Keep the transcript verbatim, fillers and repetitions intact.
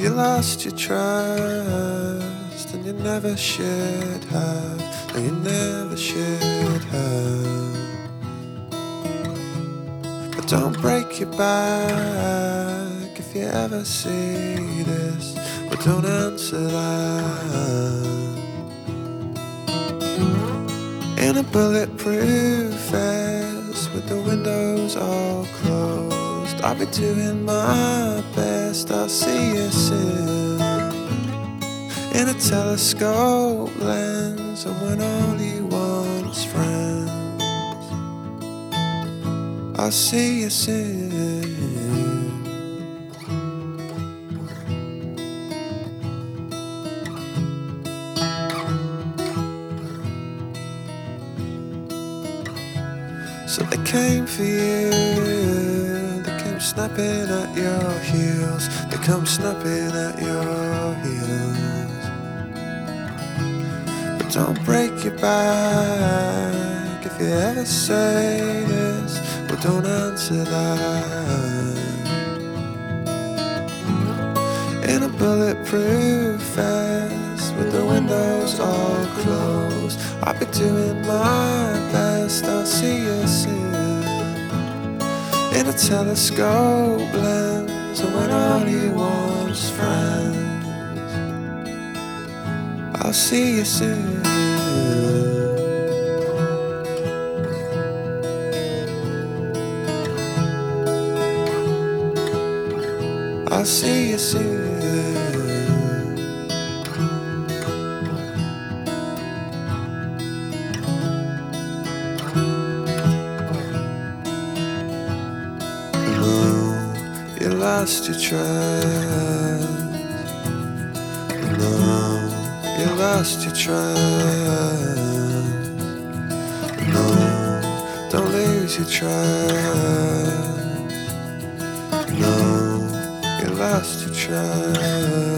You lost your trust, and you never should have. No, you never should have. But don't break your back if you ever see this. But don't answer that. In a bulletproof vest with the windows all closed, I'll be doing my best. I'll see you soon. In a telescope lens, and when all you want is friends, I'll see you soon. So they came for you, they came snapping at your heels, they come snapping at your heels. But don't break your back if you ever say this. Well, don't answer that. In a bulletproof vest with the windows all closed, I'll be doing my best. I'll see you soon. In a telescope lens, and when all you want is friends, I'll see you soon. I'll see you soon. You lost your trust. No, you lost your trust. No, don't lose your trust. No, you lost your trust.